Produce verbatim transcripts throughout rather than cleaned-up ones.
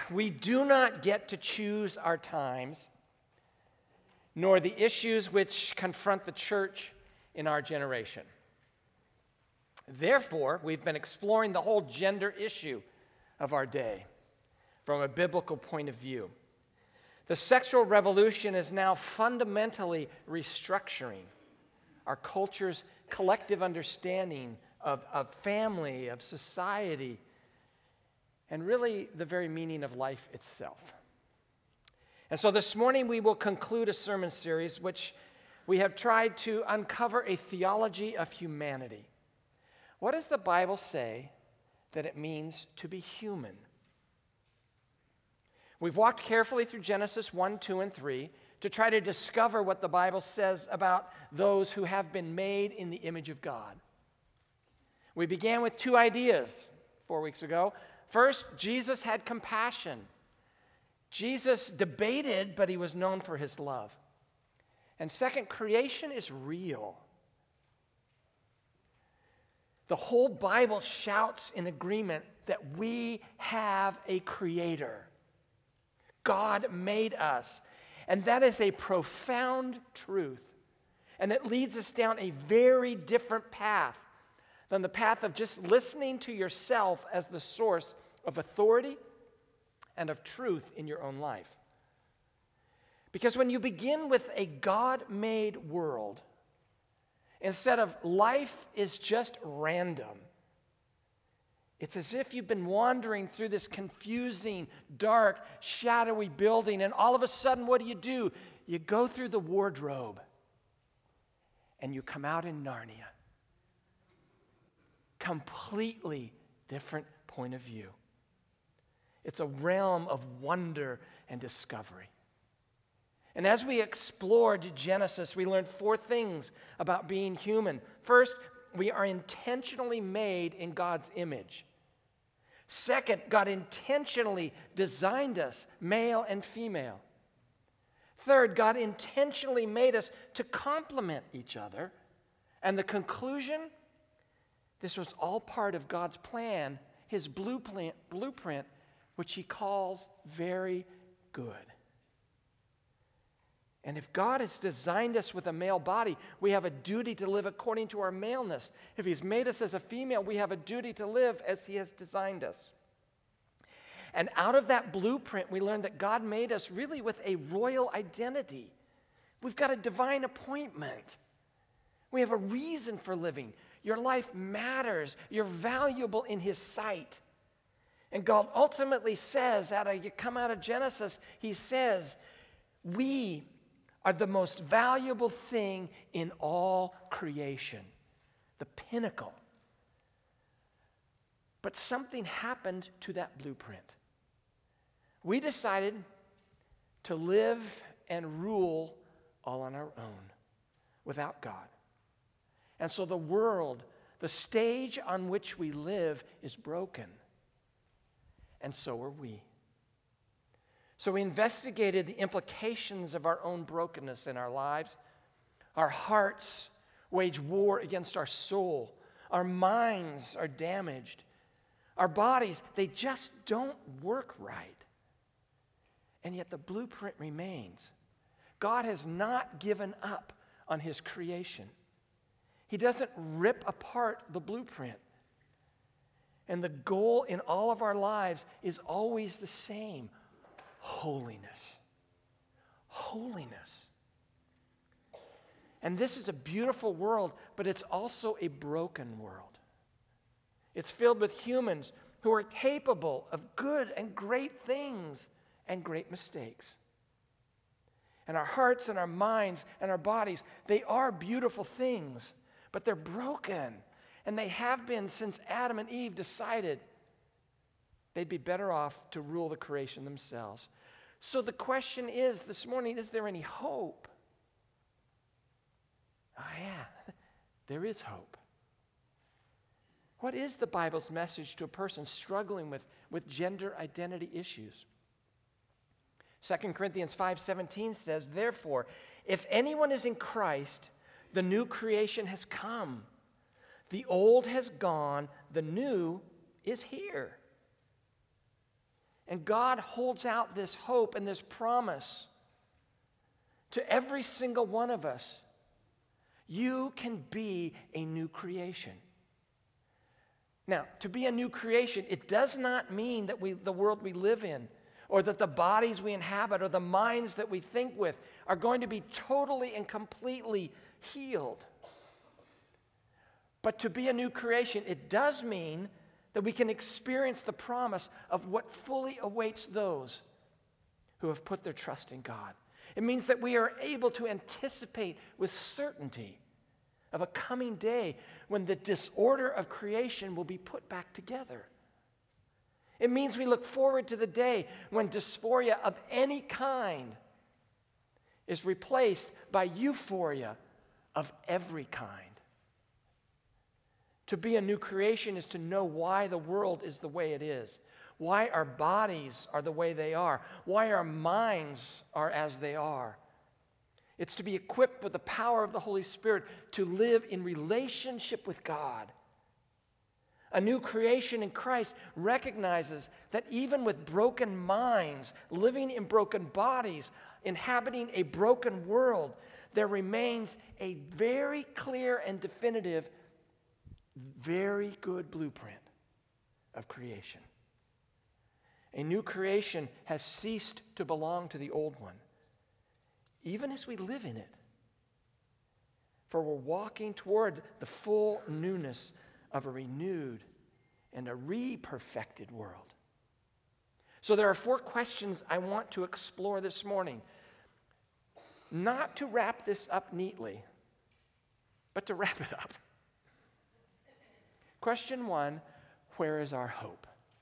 we do not get to choose our times, nor the issues which confront the church in our generation. Therefore, we've been exploring the whole gender issue of our day from a biblical point of view. The sexual revolution is now fundamentally restructuring our culture's collective understanding of, of family, of society, and really the very meaning of life itself. And so this morning we will conclude a sermon series which we have tried to uncover a theology of humanity. What does the Bible say that it means to be human? We've walked carefully through Genesis one, two, and three to try to discover what the Bible says about those who have been made in the image of God. We began with two ideas four weeks ago. First, Jesus had compassion. Jesus debated, but he was known for his love. And second, creation is real. The whole Bible shouts in agreement that we have a creator. God made us. And that is a profound truth. And it leads us down a very different path than the path of just listening to yourself as the source of authority and of truth in your own life. Because when you begin with a God-made world, instead of life is just random, it's as if you've been wandering through this confusing, dark, shadowy building, and all of a sudden, what do you do? You go through the wardrobe, and you come out in Narnia. Completely different point of view. It's a realm of wonder and discovery. And as we explored Genesis, we learned four things about being human. First, we are intentionally made in God's image. Second, God intentionally designed us, male and female. Third, God intentionally made us to complement each other. And the conclusion, this was all part of God's plan, his blueprint, blueprint, which he calls very good. And if God has designed us with a male body, we have a duty to live according to our maleness. If he's made us as a female, we have a duty to live as he has designed us. And out of that blueprint, we learned that God made us really with a royal identity. We've got a divine appointment. We have a reason for living. Your life matters. You're valuable in his sight. And God ultimately says, out of, you come out of Genesis, he says, we are the most valuable thing in all creation, the pinnacle. But something happened to that blueprint. We decided to live and rule all on our own, without God. And so the world, the stage on which we live, is broken. And so are we. So we investigated the implications of our own brokenness in our lives. Our hearts wage war against our soul. Our minds are damaged. Our bodies, they just don't work right. And yet the blueprint remains. God has not given up on his creation. He doesn't rip apart the blueprint. And the goal in all of our lives is always the same. Holiness. Holiness. And this is a beautiful world, but it's also a broken world. It's filled with humans who are capable of good and great things and great mistakes. And our hearts and our minds and our bodies, they are beautiful things, but they're broken. And they have been since Adam and Eve decided they'd be better off to rule the creation themselves. So the question is this morning, is there any hope? Oh yeah, there is hope. What is the Bible's message to a person struggling with, with gender identity issues? Second Corinthians five seventeen says, therefore, if anyone is in Christ, the new creation has come. The old has gone, the new is here. And God holds out this hope and this promise to every single one of us. You can be a new creation. Now, to be a new creation, it does not mean that we, the world we live in, or that the bodies we inhabit, or the minds that we think with are going to be totally and completely healed. But to be a new creation, it does mean that we can experience the promise of what fully awaits those who have put their trust in God. It means that we are able to anticipate with certainty of a coming day when the disorder of creation will be put back together. It means we look forward to the day when dysphoria of any kind is replaced by euphoria of every kind. To be a new creation is to know why the world is the way it is, why our bodies are the way they are, why our minds are as they are. It's to be equipped with the power of the Holy Spirit to live in relationship with God. A new creation in Christ recognizes that even with broken minds, living in broken bodies, inhabiting a broken world, there remains a very clear and definitive, very good blueprint of creation. A new creation has ceased to belong to the old one, even as we live in it. For we're walking toward the full newness of a renewed and a re-perfected world. So there are four questions I want to explore this morning. Not to wrap this up neatly, but to wrap it up. Question one, where is our hope?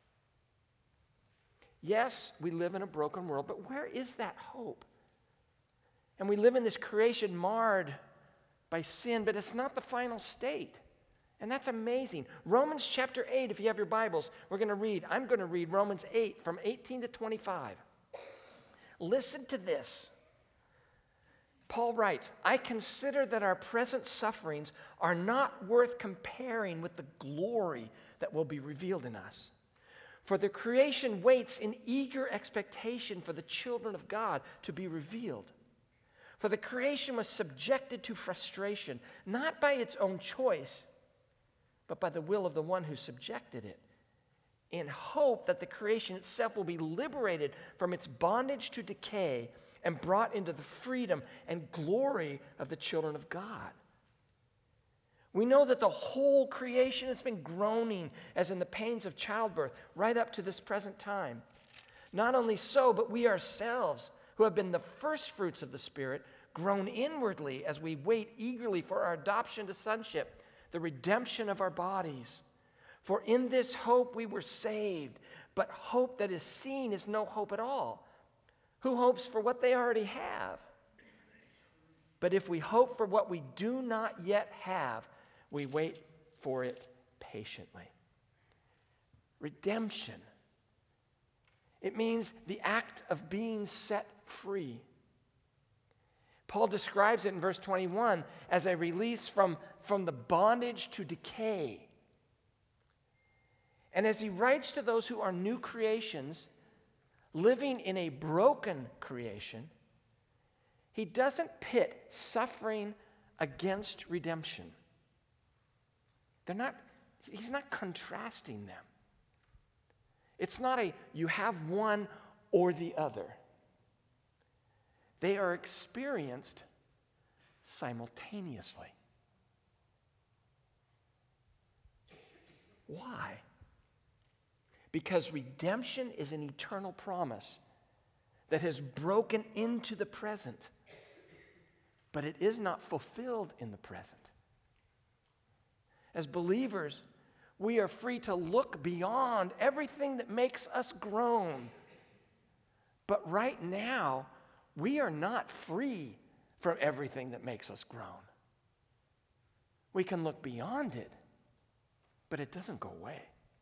Yes, we live in a broken world, but where is that hope? And we live in this creation marred by sin, but it's not the final state. And that's amazing. Romans chapter eight, if you have your Bibles, we're going to read. I'm going to read Romans eight from eighteen to twenty-five. Listen to this. Paul writes, I consider that our present sufferings are not worth comparing with the glory that will be revealed in us. For the creation waits in eager expectation for the children of God to be revealed. For the creation was subjected to frustration, not by its own choice, but by the will of the one who subjected it, in hope that the creation itself will be liberated from its bondage to decay and brought into the freedom and glory of the children of God. We know that the whole creation has been groaning as in the pains of childbirth right up to this present time. Not only so, but we ourselves, who have been the first fruits of the Spirit, groan inwardly as we wait eagerly for our adoption to sonship, the redemption of our bodies. For in this hope we were saved, but hope that is seen is no hope at all. Who hopes for what they already have? But if we hope for what we do not yet have, we wait for it patiently. Redemption. It means the act of being set free. Paul describes it in verse twenty-one as a release from, from the bondage to decay. And as he writes to those who are new creations, living in a broken creation, he doesn't pit suffering against redemption. They're not, he's not contrasting them. It's not a you have one or the other. They are experienced simultaneously. Why? Because redemption is an eternal promise that has broken into the present, but it is not fulfilled in the present. As believers, we are free to look beyond everything that makes us groan. But right now, we are not free from everything that makes us groan. We can look beyond it, but it doesn't go away.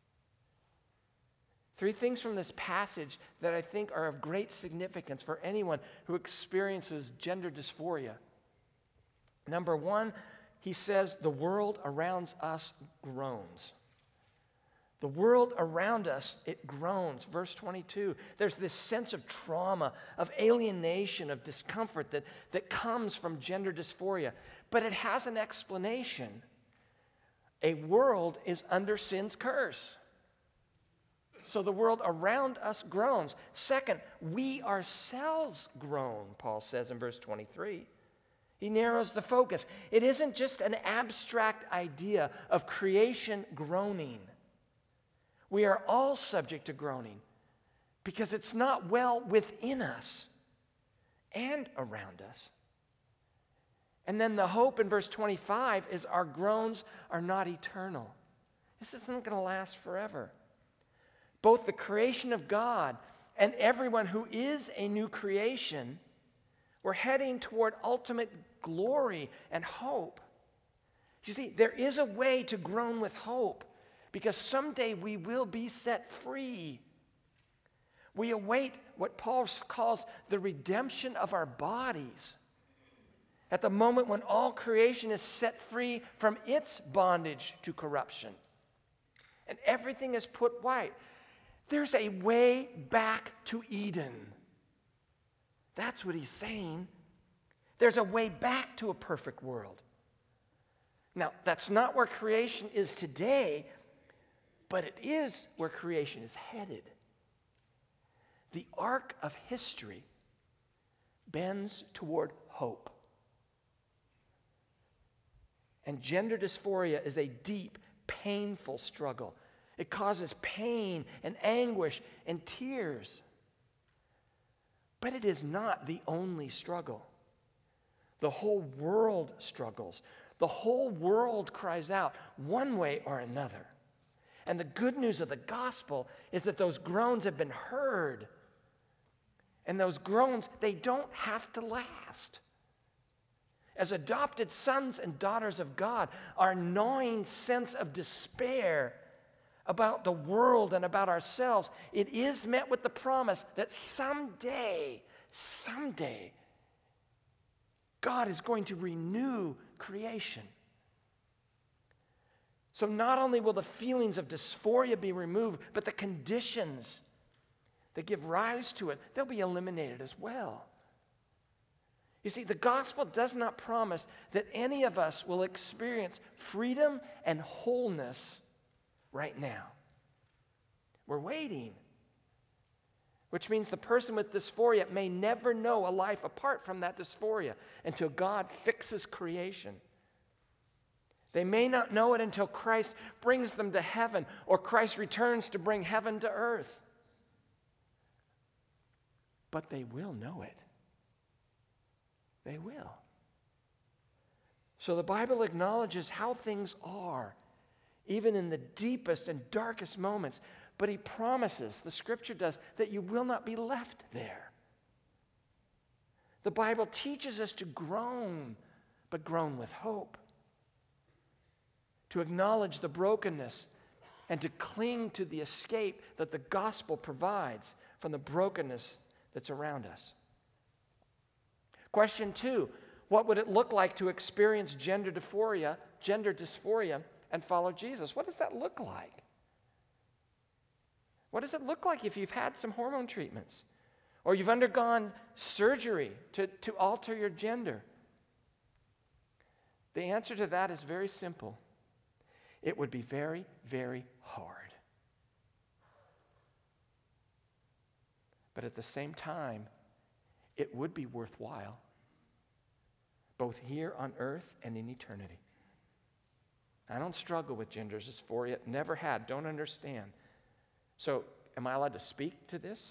Three things from this passage that I think are of great significance for anyone who experiences gender dysphoria. Number one, he says the world around us groans. The world around us, it groans. Verse twenty-two, there's this sense of trauma, of alienation, of discomfort that, that comes from gender dysphoria. But it has an explanation. A world is under sin's curse. So the world around us groans. Second, we ourselves groan, Paul says in verse twenty-three. He narrows the focus. It isn't just an abstract idea of creation groaning. We are all subject to groaning because it's not well within us and around us. And then the hope in verse twenty-five is our groans are not eternal. This isn't going to last forever. Both the creation of God and everyone who is a new creation, we're heading toward ultimate glory and hope. You see, there is a way to groan with hope because someday we will be set free. We await what Paul calls the redemption of our bodies. At the moment when all creation is set free from its bondage to corruption and everything is put right, there's a way back to Eden. That's what he's saying. There's a way back to a perfect world. Now, that's not where creation is today, but it is where creation is headed. The arc of history bends toward hope. And gender dysphoria is a deep, painful struggle. It causes pain and anguish and tears. But it is not the only struggle. The whole world struggles. The whole world cries out one way or another. And the good news of the gospel is that those groans have been heard. And those groans, they don't have to last. As adopted sons and daughters of God, our gnawing sense of despair about the world and about ourselves, it is met with the promise that someday, someday, God is going to renew creation. So not only will the feelings of dysphoria be removed, but the conditions that give rise to it, they'll be eliminated as well. You see, the gospel does not promise that any of us will experience freedom and wholeness right now. We're waiting. Which means the person with dysphoria may never know a life apart from that dysphoria until God fixes creation. They may not know it until Christ brings them to heaven or Christ returns to bring heaven to earth. But they will know it. They will. So the Bible acknowledges how things are, even in the deepest and darkest moments. But he promises, the scripture does, that you will not be left there. The Bible teaches us to groan, but groan with hope. To acknowledge the brokenness and to cling to the escape that the gospel provides from the brokenness that's around us. Question two, what would it look like to experience gender dysphoria, gender dysphoria and follow Jesus? What does that look like? What does it look like if you've had some hormone treatments or you've undergone surgery to, to alter your gender? The answer to that is very simple. It would be very, very hard. But at the same time, it would be worthwhile, both here on earth and in eternity. I don't struggle with gender dysphoria, never had, don't understand. So, am I allowed to speak to this?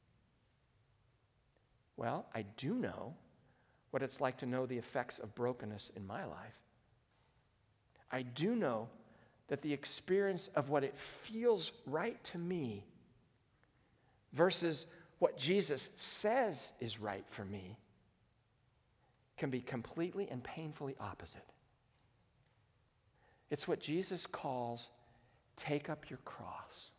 Well, I do know what it's like to know the effects of brokenness in my life. I do know that the experience of what it feels right to me versus what Jesus says is right for me can be completely and painfully opposite. It's what Jesus calls, take up your cross.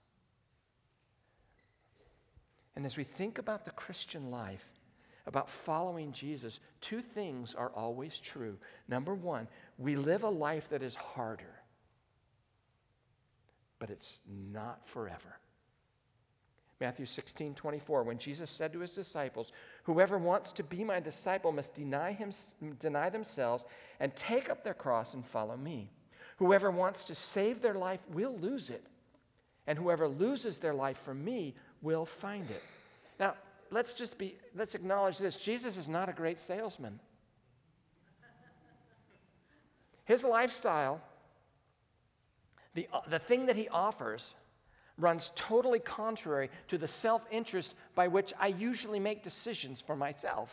And as we think about the Christian life, about following Jesus, two things are always true. Number one, we live a life that is harder. but it's not forever. Matthew sixteen twenty-four, when Jesus said to his disciples, "Whoever wants to be my disciple must deny him, deny themselves and take up their cross and follow me. Whoever wants to save their life will lose it, and whoever loses their life for me will find it." Now, let's just be, let's acknowledge this. Jesus is not a great salesman. His lifestyle, the, the thing that he offers, runs totally contrary to the self-interest by which I usually make decisions for myself.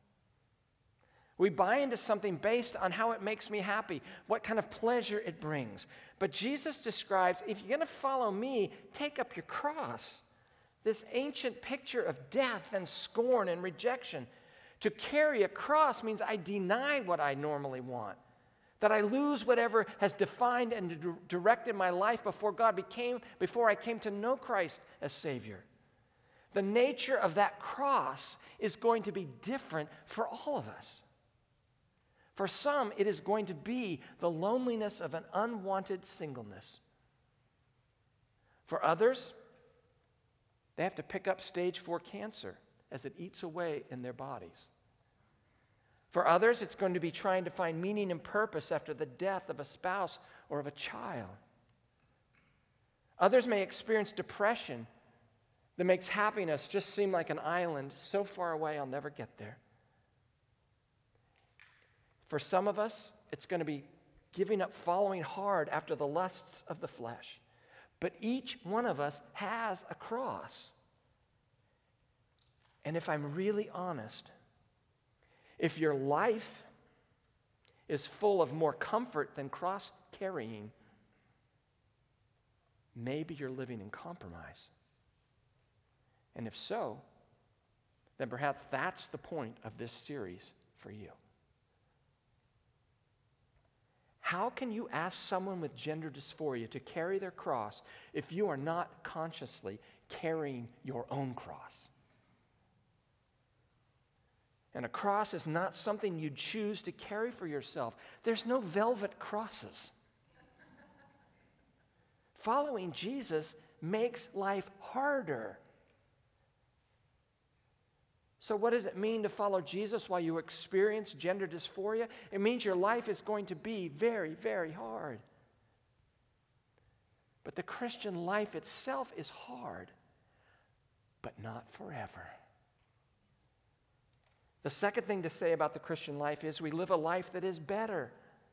We buy into something based on how it makes me happy, what kind of pleasure it brings. But Jesus describes, if you're going to follow me, take up your cross. This ancient picture of death and scorn and rejection. To carry a cross means I deny what I normally want. That I lose whatever has defined and directed my life before God became, before I came to know Christ as Savior. The nature of that cross is going to be different for all of us. For some, it is going to be the loneliness of an unwanted singleness. For others, they have to pick up stage four cancer as it eats away in their bodies. For others, it's going to be trying to find meaning and purpose after the death of a spouse or of a child. Others may experience depression that makes happiness just seem like an island so far away I'll never get there. For some of us, it's going to be giving up following hard after the lusts of the flesh. But each one of us has a cross. And if I'm really honest, if your life is full of more comfort than cross-carrying, maybe you're living in compromise. And if so, then perhaps that's the point of this series for you. How can you ask someone with gender dysphoria to carry their cross if you are not consciously carrying your own cross? And a cross is not something you choose to carry for yourself. There's no velvet crosses. Following Jesus makes life harder. So what does it mean to follow Jesus while you experience gender dysphoria? It means your life is going to be very, very hard. But the Christian life itself is hard, but not forever. The second thing to say about the Christian life is we live a life that is better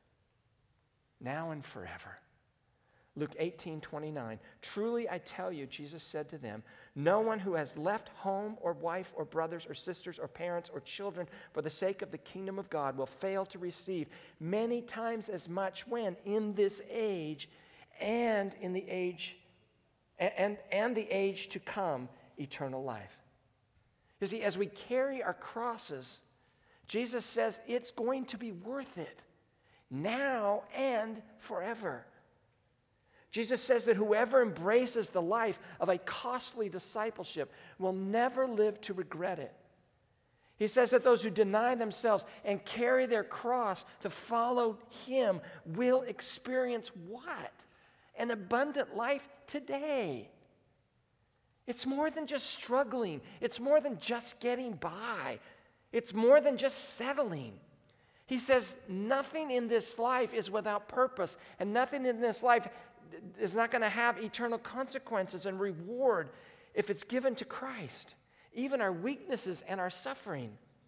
now and forever. Luke eighteen twenty-nine, "Truly I tell you," Jesus said to them, "no one who has left home or wife or brothers or sisters or parents or children for the sake of the kingdom of God will fail to receive many times as much when in this age and in the age and, and the age to come eternal life." You see, as we carry our crosses, Jesus says it's going to be worth it now and forever. Jesus says that whoever embraces the life of a costly discipleship will never live to regret it. He says that those who deny themselves and carry their cross to follow him will experience what? An abundant life today. It's more than just struggling. It's more than just getting by. It's more than just settling. He says nothing in this life is without purpose, and nothing in this life is not going to have eternal consequences and reward if it's given to Christ, even our weaknesses and our suffering.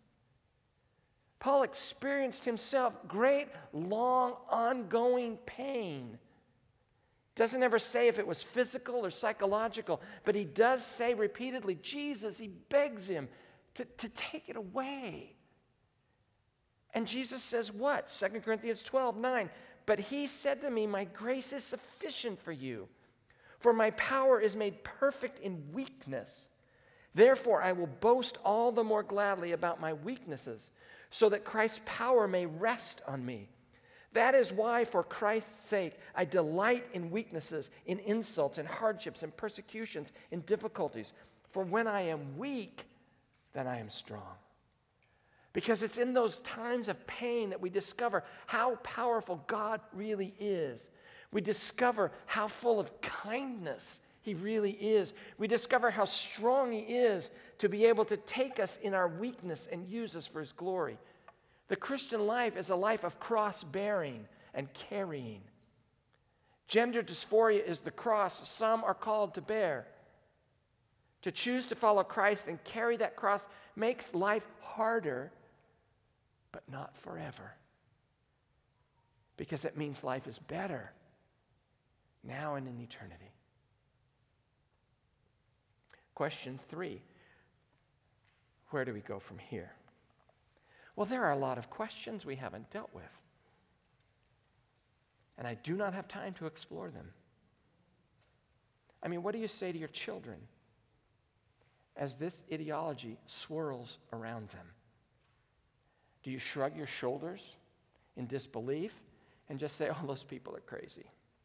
Paul experienced himself great, long, ongoing pain. Doesn't ever say if it was physical or psychological, but he does say repeatedly, Jesus, he begs him to, to take it away. And Jesus says what? Second Corinthians twelve nine, "But he said to me, my grace is sufficient for you, for my power is made perfect in weakness. Therefore, I will boast all the more gladly about my weaknesses, so that Christ's power may rest on me. That is why, for Christ's sake, I delight in weaknesses, in insults, in hardships, in persecutions, in difficulties. For when I am weak, then I am strong." Because it's in those times of pain that we discover how powerful God really is. We discover how full of kindness he really is. We discover how strong he is to be able to take us in our weakness and use us for his glory. The Christian life is a life of cross-bearing and carrying. Gender dysphoria is the cross some are called to bear. To choose to follow Christ and carry that cross makes life harder, but not forever. Because it means life is better now and in eternity. Question three, where do we go from here? Well, there are a lot of questions we haven't dealt with. And I do not have time to explore them. I mean, what do you say to your children as this ideology swirls around them? Do you shrug your shoulders in disbelief and just say, oh, those people are crazy?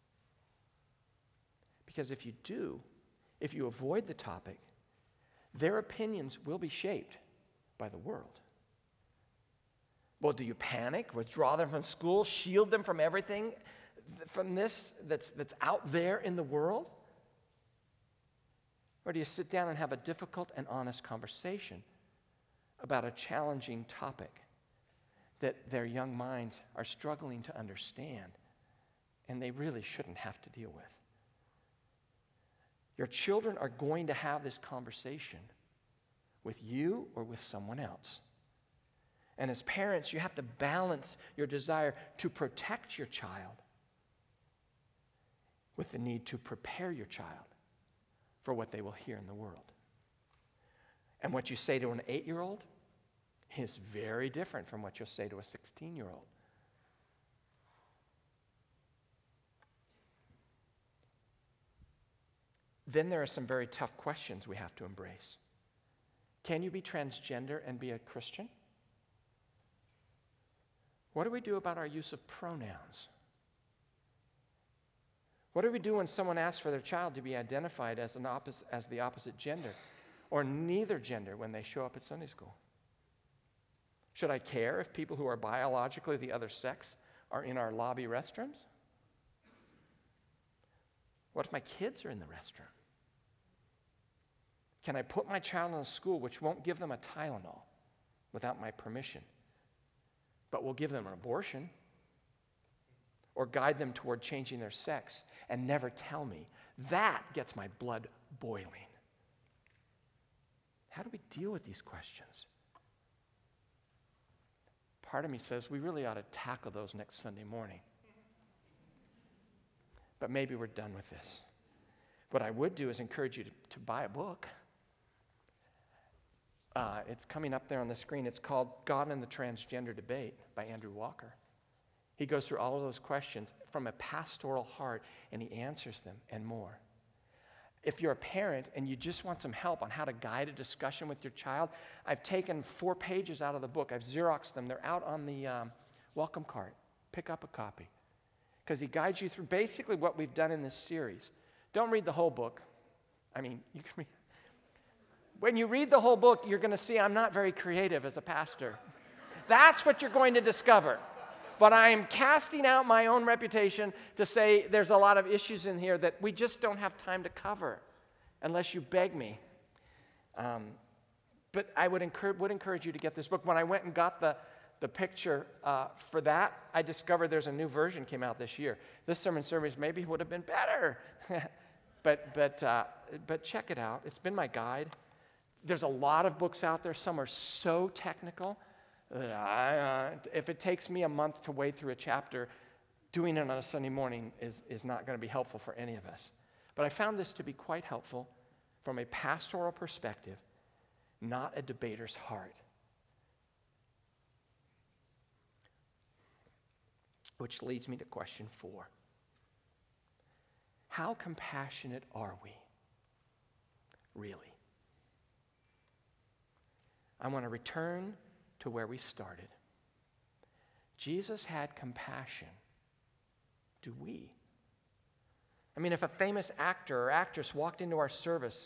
Because if you do, if you avoid the topic, their opinions will be shaped by the world. Well, do you panic, withdraw them from school, shield them from everything from this that's, that's out there in the world? Or do you sit down and have a difficult and honest conversation about a challenging topic that their young minds are struggling to understand and they really shouldn't have to deal with? Your children are going to have this conversation with you or with someone else. And as parents, you have to balance your desire to protect your child with the need to prepare your child for what they will hear in the world. And what you say to an eight-year-old is very different from what you'll say to a sixteen-year-old. Then there are some very tough questions we have to embrace. Can you be transgender and be a Christian? What do we do about our use of pronouns? What do we do when someone asks for their child to be identified as, an oppos- as the opposite gender or neither gender when they show up at Sunday school? Should I care if people who are biologically the other sex are in our lobby restrooms? What if my kids are in the restroom? Can I put my child in a school which won't give them a Tylenol without my permission, but will give them an abortion or guide them toward changing their sex and never tell me? That gets my blood boiling. How do we deal with these questions? Part of me says we really ought to tackle those next Sunday morning. But maybe we're done with this. What I would do is encourage you to, to buy a book. Uh, it's coming up there on the screen. It's called God and the Transgender Debate by Andrew Walker. He goes through all of those questions from a pastoral heart, and he answers them and more. If you're a parent and you just want some help on how to guide a discussion with your child, I've taken four pages out of the book. I've Xeroxed them. They're out on the um, welcome cart. Pick up a copy. Because he guides you through basically what we've done in this series. Don't read the whole book. I mean, you can read. When you read the whole book, you're going to see I'm not very creative as a pastor. That's what you're going to discover. But I am casting out my own reputation to say there's a lot of issues in here that we just don't have time to cover unless you beg me. Um, but I would encourage, would encourage you to get this book. When I went and got the, the picture uh, for that, I discovered there's a new version came out this year. This sermon series maybe would have been better. but, but, uh, but check it out. It's been my guide. There's a lot of books out there. Some are so technical that I, uh, if it takes me a month to wade through a chapter, doing it on a Sunday morning is, is not going to be helpful for any of us. But I found this to be quite helpful from a pastoral perspective, not a debater's heart. Which leads me to question four. How compassionate are we, really? I want to return to where we started. Jesus had compassion. Do we? I mean, if a famous actor or actress walked into our service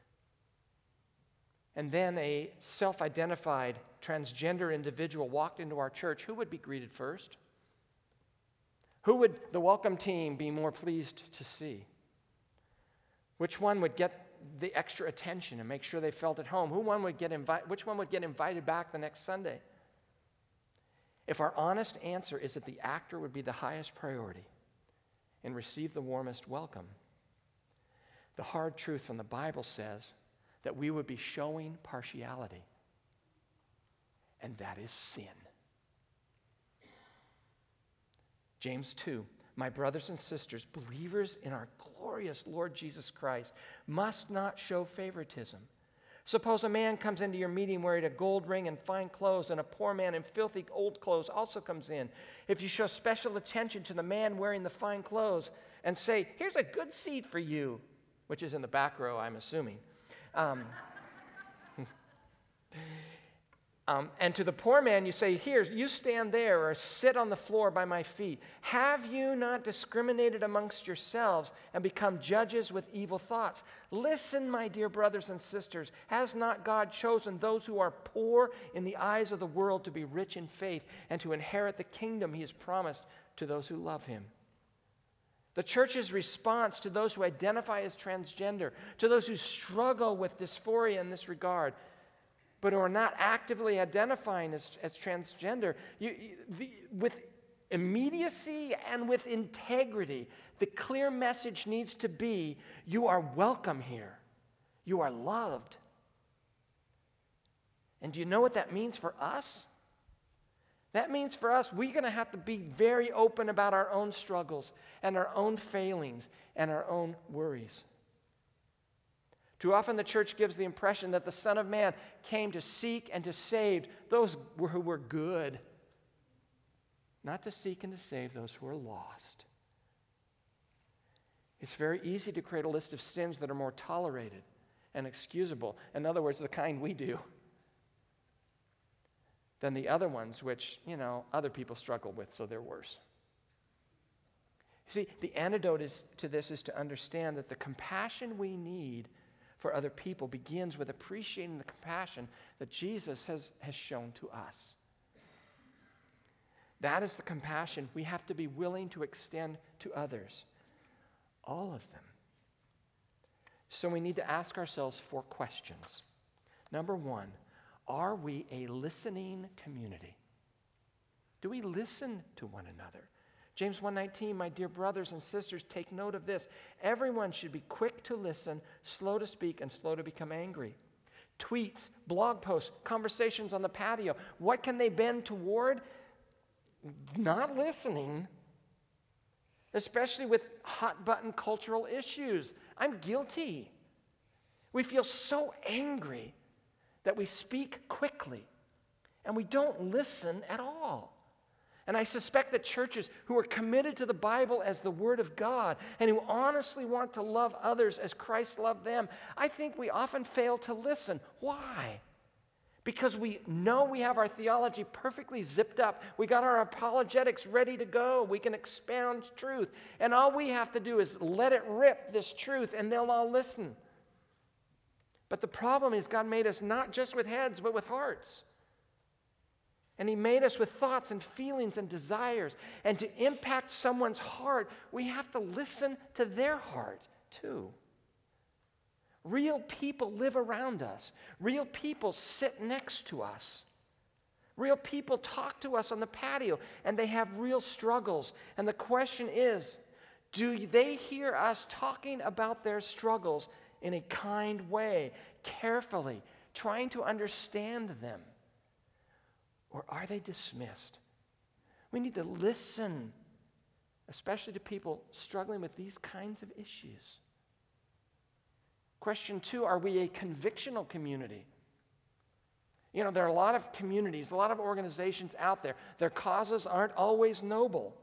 and then a self-identified transgender individual walked into our church, who would be greeted first? Who would the welcome team be more pleased to see? Which one would get the extra attention and make sure they felt at home? Who one would get invi- which one would get invited back the next Sunday? If our honest answer is that the actor would be the highest priority and receive the warmest welcome, the hard truth from the Bible says that we would be showing partiality, and that is sin. James two, my brothers and sisters, believers in our glorious Lord Jesus Christ, must not show favoritism. Suppose a man comes into your meeting wearing a gold ring and fine clothes, and a poor man in filthy old clothes also comes in. If you show special attention to the man wearing the fine clothes and say, here's a good seat for you, which is in the back row, I'm assuming, um, Um, and to the poor man you say, here, you stand there or sit on the floor by my feet. Have you not discriminated amongst yourselves and become judges with evil thoughts? Listen, my dear brothers and sisters, has not God chosen those who are poor in the eyes of the world to be rich in faith and to inherit the kingdom he has promised to those who love him? The church's response to those who identify as transgender, to those who struggle with dysphoria in this regard, but who are not actively identifying as, as transgender, you, you, the, with immediacy and with integrity, the clear message needs to be, you are welcome here. You are loved. And do you know what that means for us? That means for us, we're going to have to be very open about our own struggles and our own failings and our own worries. Too often the church gives the impression that the Son of Man came to seek and to save those who were good, not to seek and to save those who are lost. It's very easy to create a list of sins that are more tolerated and excusable, in other words, the kind we do, than the other ones which, you know, other people struggle with, so they're worse. See, the antidote is, to this is to understand that the compassion we need for other people begins with appreciating the compassion that Jesus has, has shown to us. That is the compassion we have to be willing to extend to others, all of them. So we need to ask ourselves four questions. Number one, are we a listening community? Do we listen to one another? James one nineteen, my dear brothers and sisters, take note of this. Everyone should be quick to listen, slow to speak, and slow to become angry. Tweets, blog posts, conversations on the patio, what can they bend toward? Not listening, especially with hot-button cultural issues. I'm guilty. We feel so angry that we speak quickly, and we don't listen at all. And I suspect that churches who are committed to the Bible as the Word of God and who honestly want to love others as Christ loved them, I think we often fail to listen. Why? Because we know we have our theology perfectly zipped up. We got our apologetics ready to go. We can expound truth. And all we have to do is let it rip, this truth, and they'll all listen. But the problem is God made us not just with heads, but with hearts. And he made us with thoughts and feelings and desires. And to impact someone's heart, we have to listen to their heart too. Real people live around us. Real people sit next to us. Real people talk to us on the patio, and they have real struggles. And the question is, do they hear us talking about their struggles in a kind way, carefully, trying to understand them? Or are they dismissed? We need to listen, especially to people struggling with these kinds of issues. Question two, are we a convictional community? You know, there are a lot of communities, a lot of organizations out there. Their causes aren't always noble.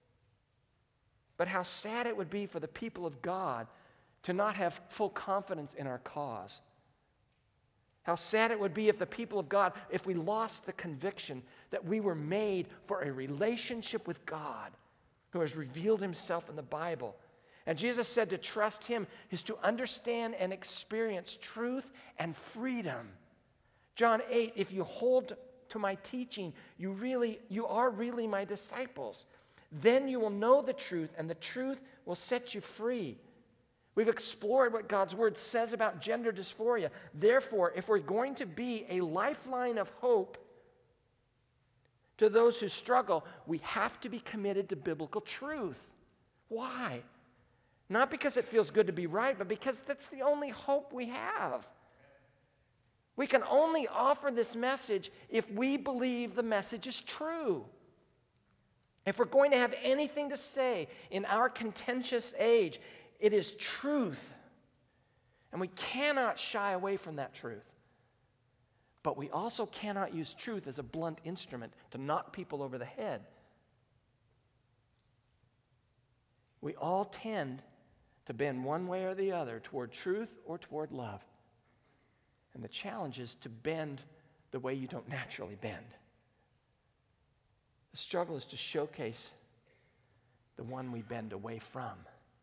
But how sad it would be for the people of God to not have full confidence in our cause. How sad it would be if the people of God, if we lost the conviction that we were made for a relationship with God who has revealed himself in the Bible. And Jesus said to trust him is to understand and experience truth and freedom. John eight, if you hold to my teaching, you really, you are really my disciples. Then you will know the truth, and the truth will set you free. We've explored what God's word says about gender dysphoria. Therefore, if we're going to be a lifeline of hope to those who struggle, we have to be committed to biblical truth. Why? Not because it feels good to be right, but because that's the only hope we have. We can only offer this message if we believe the message is true. If we're going to have anything to say in our contentious age, it is truth. And we cannot shy away from that truth. But we also cannot use truth as a blunt instrument to knock people over the head. We all tend to bend one way or the other toward truth or toward love. And the challenge is to bend the way you don't naturally bend. The struggle is to showcase the one we bend away from.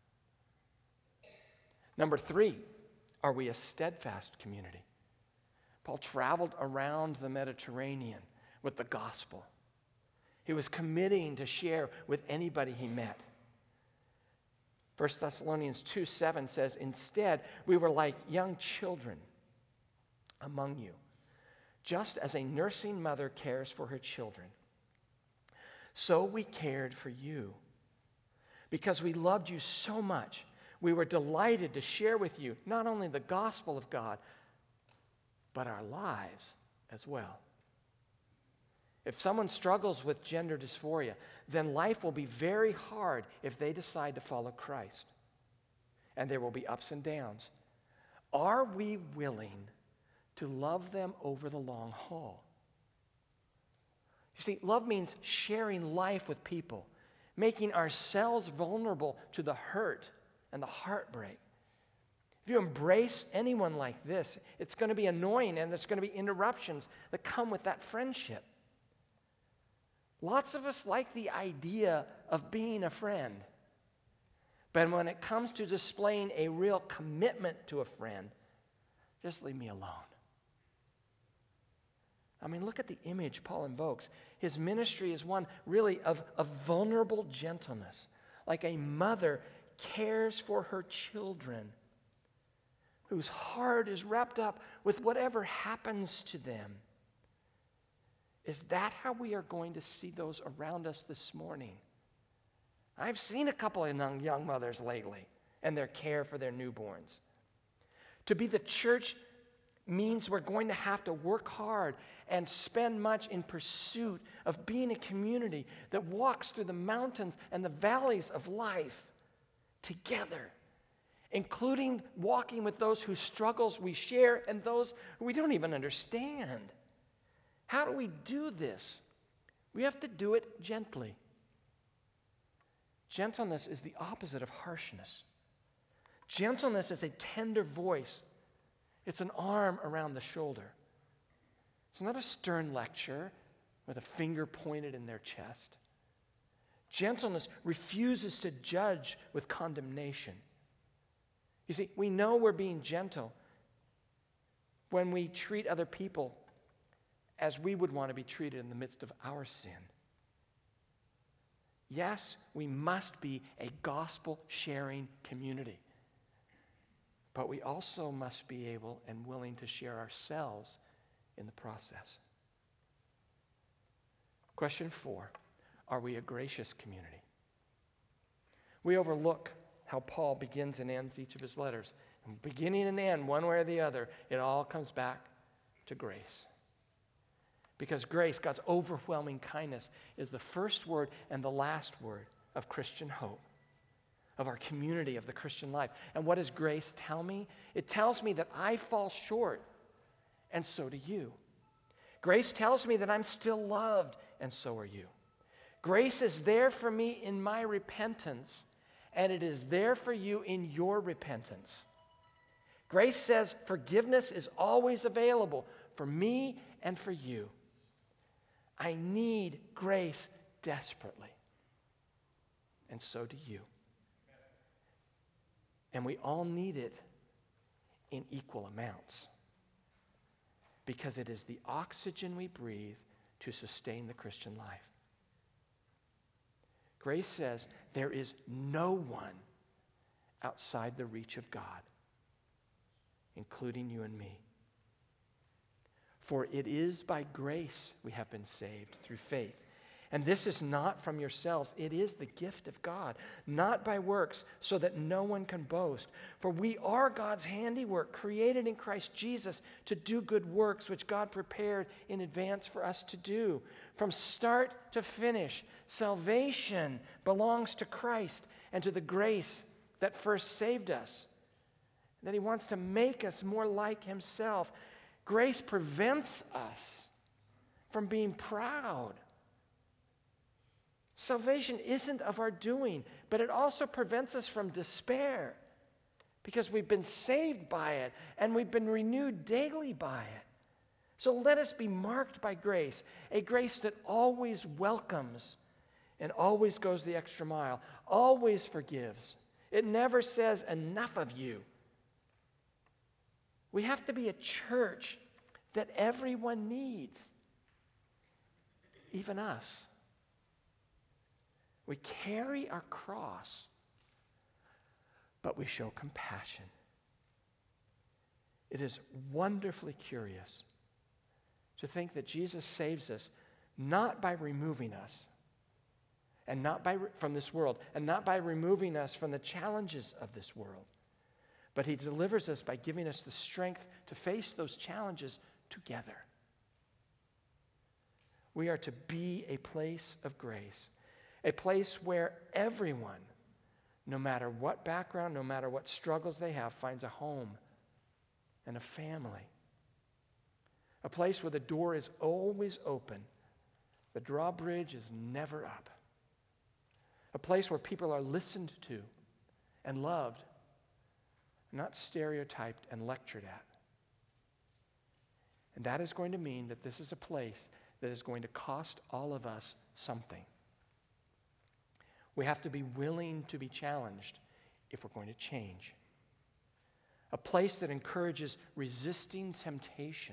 Number three, are we a steadfast community? Paul traveled around the Mediterranean with the gospel. He was committing to share with anybody he met. First Thessalonians two seven says, instead, we were like young children among you, just as a nursing mother cares for her children. So we cared for you. Because we loved you so much, we were delighted to share with you not only the gospel of God, but our lives as well. If someone struggles with gender dysphoria, then life will be very hard if they decide to follow Christ. And there will be ups and downs. Are we willing to love them over the long haul? You see, love means sharing life with people, making ourselves vulnerable to the hurt and the heartbreak. If you embrace anyone like this, it's going to be annoying, and there's going to be interruptions that come with that friendship. Lots of us like the idea of being a friend. But when it comes to displaying a real commitment to a friend, just leave me alone. I mean, look at the image Paul invokes. His ministry is one really of, of vulnerable gentleness, like a mother cares for her children, whose heart is wrapped up with whatever happens to them. Is that how we are going to see those around us this morning? I've seen a couple of young, young mothers lately and their care for their newborns. To be the church means we're going to have to work hard and spend much in pursuit of being a community that walks through the mountains and the valleys of life together, including walking with those whose struggles we share and those who we don't even understand. How do we do this? We have to do it gently. Gentleness is the opposite of harshness. Gentleness is a tender voice. It's an arm around the shoulder. It's not a stern lecture with a finger pointed in their chest. Gentleness refuses to judge with condemnation. You see, we know we're being gentle when we treat other people as we would want to be treated in the midst of our sin. Yes, we must be a gospel-sharing community. But we also must be able and willing to share ourselves in the process. Question four, are we a gracious community? We overlook how Paul begins and ends each of his letters. And beginning and end, one way or the other, it all comes back to grace. Because grace, God's overwhelming kindness, is the first word and the last word of Christian hope, of our community, of the Christian life. And what does grace tell me? It tells me that I fall short, and so do you. Grace tells me that I'm still loved, and so are you. Grace is there for me in my repentance, and it is there for you in your repentance. Grace says forgiveness is always available for me and for you. I need grace desperately, and so do you. And we all need it in equal amounts, because it is the oxygen we breathe to sustain the Christian life. Grace says there is no one outside the reach of God, including you and me. For it is by grace we have been saved through faith. And this is not from yourselves. It is the gift of God, not by works, so that no one can boast. For we are God's handiwork, created in Christ Jesus to do good works, which God prepared in advance for us to do. From start to finish, salvation belongs to Christ and to the grace that first saved us. That he wants to make us more like himself. Grace prevents us from being proud. Salvation isn't of our doing, but it also prevents us from despair because we've been saved by it and we've been renewed daily by it. So let us be marked by grace, a grace that always welcomes and always goes the extra mile, always forgives. It never says enough of you. We have to be a church that everyone needs, even us. We carry our cross, but we show compassion. It is wonderfully curious to think that Jesus saves us not by removing us and not by from this world and not by removing us from the challenges of this world, but he delivers us by giving us the strength to face those challenges together. We are to be a place of grace. A place where everyone, no matter what background, no matter what struggles they have, finds a home and a family. A place where the door is always open. The drawbridge is never up. A place where people are listened to and loved, not stereotyped and lectured at. And that is going to mean that this is a place that is going to cost all of us something. We have to be willing to be challenged if we're going to change. A place that encourages resisting temptation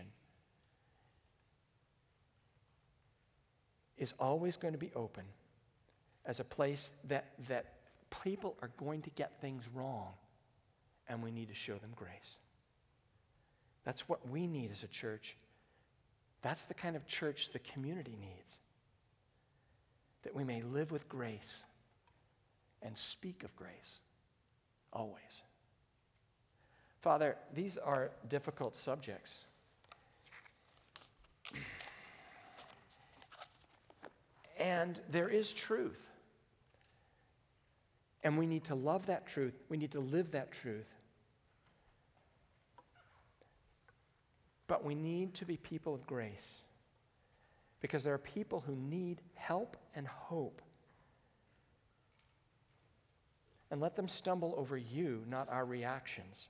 is always going to be open as a place that, that people are going to get things wrong, and we need to show them grace. That's what we need as a church. That's the kind of church the community needs. That we may live with grace and speak of grace, always. Father, these are difficult subjects. And there is truth. And we need to love that truth. We need to live that truth. But we need to be people of grace. Because there are people who need help and hope. And let them stumble over you, not our reactions.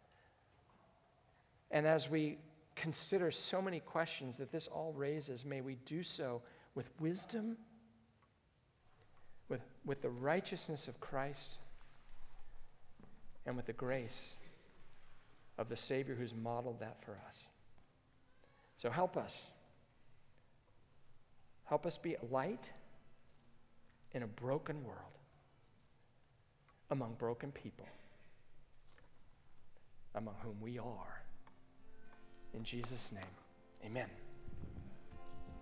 And as we consider so many questions that this all raises, may we do so with wisdom, with, with the righteousness of Christ, and with the grace of the Savior who's modeled that for us. So help us. Help us be a light in a broken world, among broken people, among whom we are. In Jesus' name, amen.